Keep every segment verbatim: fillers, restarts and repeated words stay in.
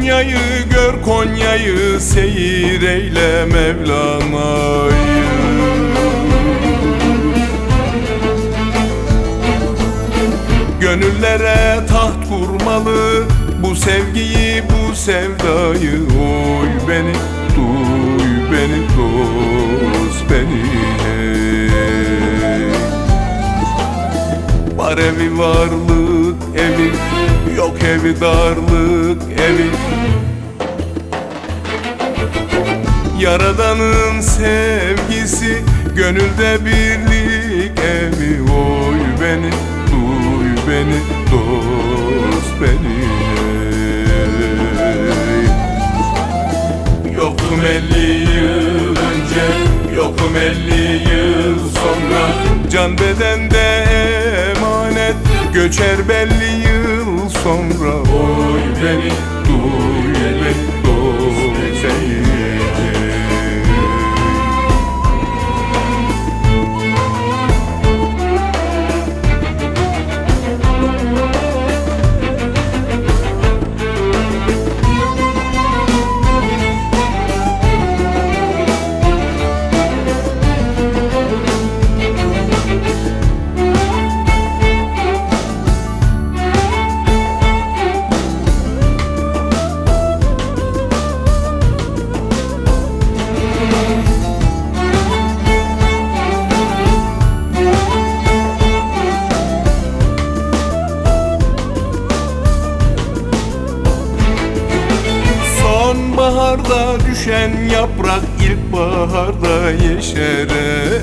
Konya'yı gör, Konya'yı seyir eyle Mevlana'yı. Gönüllere taht kurmalı, bu sevgiyi, bu sevdayı. Oy beni, duy beni dost, beni hey. Var evi, varlık evi, yok evi, darlık evi. Yaradanın sevgisi, gönülde birlik evi. Oy beni, duy beni dost, beni hey. Yokum elli yıl önce, yokum elli yıl sonra. Can bedende emanet, göçer belli yıl sonra. Oy beni, duy beni dost, beni hey. Sonbaharda düşen yaprak ilkbaharda yeşerecek.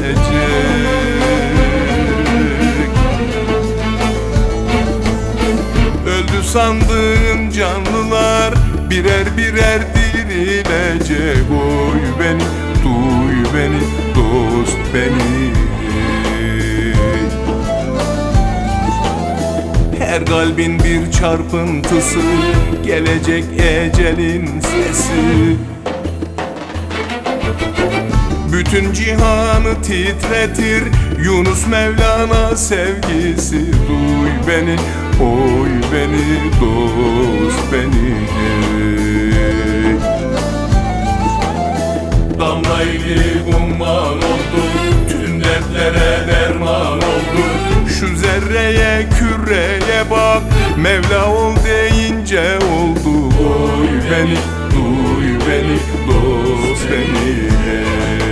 Öldü sandığın canlılar birer birer dirilecek. Oy beni, duy beni dost, beni her kalbin bir çarpıntısı, gelecek ecelin sesi. Bütün cihanı titretir Yunus Mevlana sevgisi. Duy beni, oy beni dost, beni hey. Damla ili umman oldu, tüm dertlere derman oldu. Şu zerreye küreye bak, Mevla ol deyince oldu. Oy beni, duy beni dost, beni hey.